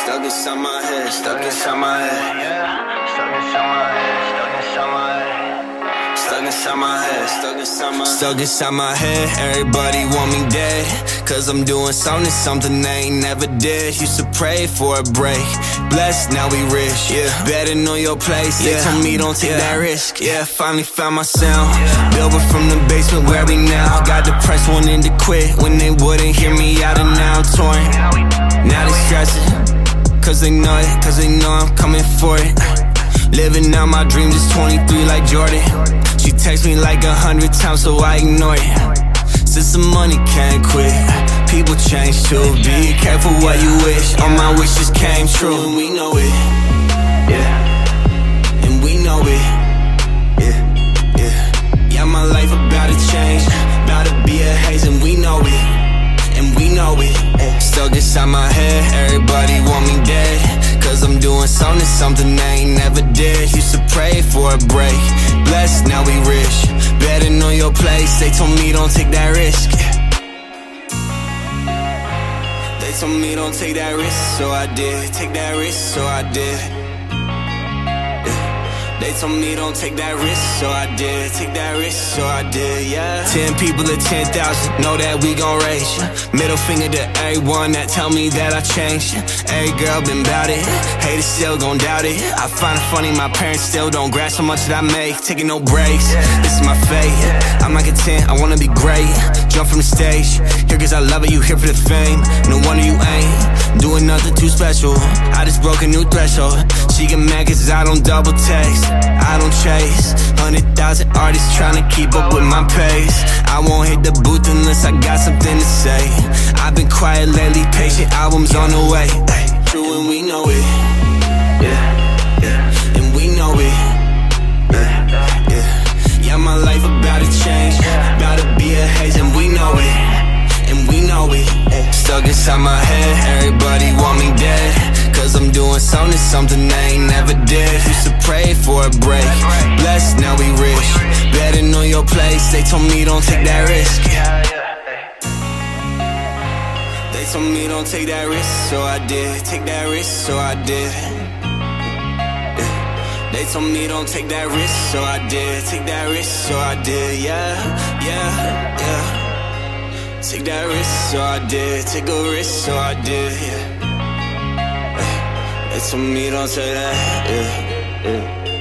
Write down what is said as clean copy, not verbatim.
Stuck inside my head, stuck inside my head. Yeah, stuck inside my head, stuck inside my head. Stuck inside my head, stuck inside my head. Stuck inside my head, everybody want me dead. Cause I'm doing something they ain't never did. Used to pray for a break, blessed, now we rich. Yeah, better know your place, they told me don't take that risk. Yeah, finally found my sound, building from the basement where we now. Got depressed, wanting to quit when they wouldn't hear me out, and now I'm torn. Now they stressing, cause they know it, cause they know I'm coming for it. Living out my dreams is 23 like Jordan. She texts me like 100 times so I ignore it. Since the money can't quit, people change too. Be careful what you wish, all my wishes came true. And we know it, yeah. And we know it, yeah, yeah. Yeah, my life about to change, about to be a haze, and we know it, and we know it. Stuck inside my head, everybody want me dead. Cause I'm doing something they ain't never did. Used to pray for a break, blessed, now we rich. Better know your place, they told me don't take that risk. They told me don't take that risk, so I did. Take that risk, so I did. They told me don't take that risk, so I did. Take that risk, so I did, yeah. 10 people to 10,000, know that we gon' raise. Middle finger to everyone that tell me that I changed. Every girl been bout it, haters still gon' doubt it. I find it funny my parents still don't grasp how much that I make. Taking no breaks, this is my fate. I'm not content, I wanna be great. Jump from the stage, here cause I love it, you here for the fame. No wonder you ain't doing nothing too special. I just broke a new threshold. She get mad cause I don't double text, I don't chase 100,000 artists trying to keep up with my pace. I won't hit the booth unless I got something to say. I've been quiet lately, patient, albums on the way. True, and we know it, yeah, yeah. And we know it, yeah, yeah. Yeah, my life about to change, about to be a haze, and we know it, and we know it. Stuck inside my head, everybody want me dead. Cause I'm doing something they ain't never did. Used to pray for a break, blessed, now we rich. Better know your place, they told me don't take that risk. They told me don't take that risk, so I did. Take that risk, so I did. They told me don't take that risk, so I did. Take that risk, so I did, yeah, yeah, yeah. Take that risk, so I did. Take a risk, so I did, yeah. They told me don't say that, yeah, yeah.